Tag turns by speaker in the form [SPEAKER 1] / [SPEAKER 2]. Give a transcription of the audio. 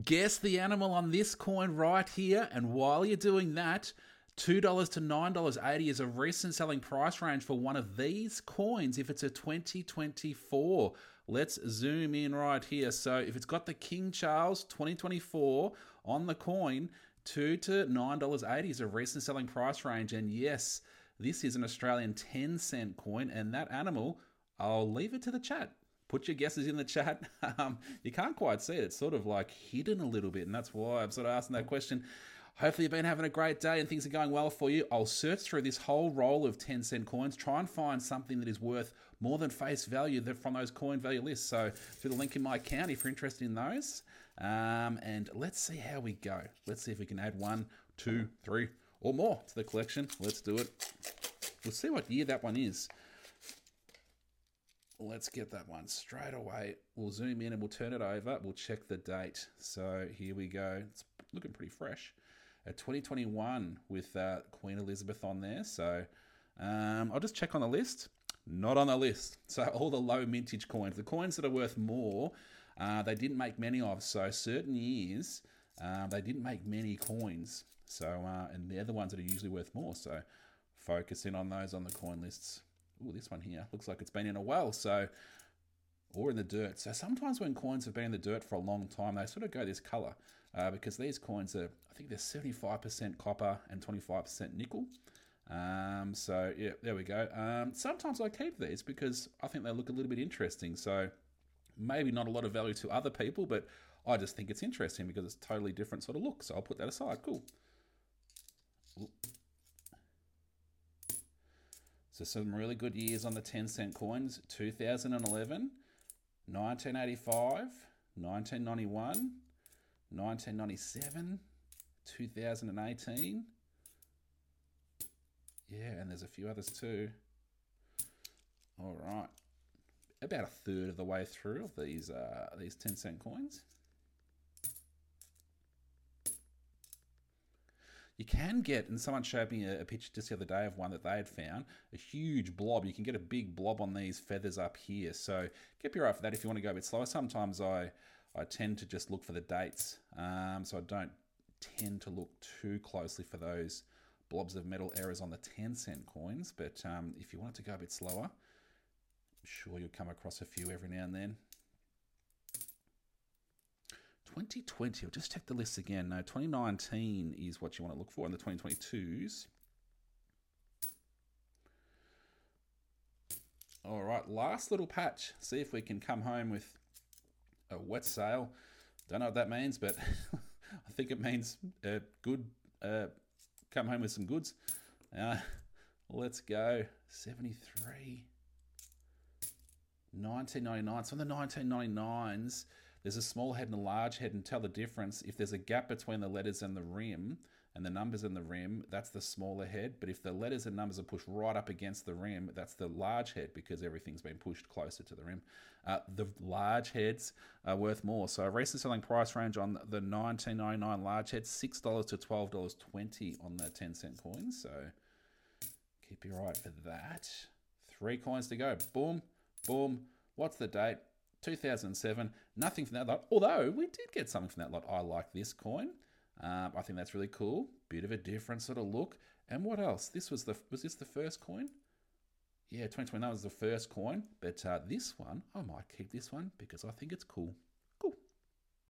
[SPEAKER 1] Guess the animal on this coin right here. And while you're doing that, $2 to $9.80 is a recent selling price range for one of these coins if it's a 2024. Let's zoom in right here. So if it's got the King Charles 2024 on the coin, $2 to $9.80 is a recent selling price range. And yes, this is an Australian 10-cent coin. And that animal, I'll leave it to the chat. Put your guesses in the chat. You can't quite see it. It's sort of like hidden a little bit. And that's why I'm sort of asking that question. Hopefully you've been having a great day and things are going well for you. I'll search through this whole roll of 10-cent coins, try and find something that is worth more than face value from those coin value lists. So through the link in my account if you're interested in those. And let's see how we go. Let's see if we can add 1, 2, 3 or more to the collection. Let's do it. We'll see what year that one is. Let's get that one straight away. We'll zoom in and we'll turn it over. We'll check the date. So here we go. It's looking pretty fresh. 2021 with Queen Elizabeth on there. So I'll just check on the list. Not on the list. So all the low mintage coins, the coins that are worth more, they didn't make many of. So certain years, they didn't make many coins. So and they're the ones that are usually worth more. So focus in on those on the coin lists. Ooh, this one here looks like it's been in a well. So or in the dirt. So sometimes when coins have been in the dirt for a long time, they sort of go this color because these coins are, I think they're 75% copper and 25% nickel. So yeah, there we go. Sometimes I keep these because I think they look a little bit interesting. So maybe not a lot of value to other people, but I just think it's interesting because it's totally different sort of look. So I'll put that aside. Cool. Ooh. So some really good years on the 10-cent coins. 2011, 1985, 1991, 1997, 2018. Yeah, and there's a few others too. All right. About a third of the way through of these 10-cent coins. You can get, and someone showed me a picture just the other day of one that they had found, a huge blob. You can get a big blob on these feathers up here. So keep your eye for that if you want to go a bit slower. Sometimes I tend to just look for the dates. So I don't tend to look too closely for those blobs of metal errors on the 10-cent coins. But if you want it to go a bit slower, I'm sure you'll come across a few every now and then. 2020, I'll just check the list again. No, 2019 is what you want to look for in the 2022s. All right, last little patch. See if we can come home with a wet sail. Don't know what that means, but I think it means good. Come home with some goods. Let's go. 73. 1999. So in the 1999s, there's a small head and a large head, and tell the difference. If there's a gap between the letters and the rim, and the numbers in the rim, that's the smaller head. But if the letters and numbers are pushed right up against the rim, that's the large head because everything's been pushed closer to the rim. The large heads are worth more. So a recent selling price range on the 1999 large head, $6 to $12.20 on the 10-cent coins. So keep your eye for that. 3 coins to go. Boom, boom. What's the date? 2007. Nothing from that lot. Although we did get something from that lot. I like this coin. I think that's really cool. Bit of a different sort of look. And what else? Was this the first coin? Yeah, 2020, that was the first coin. But this one, I might keep this one because I think it's cool.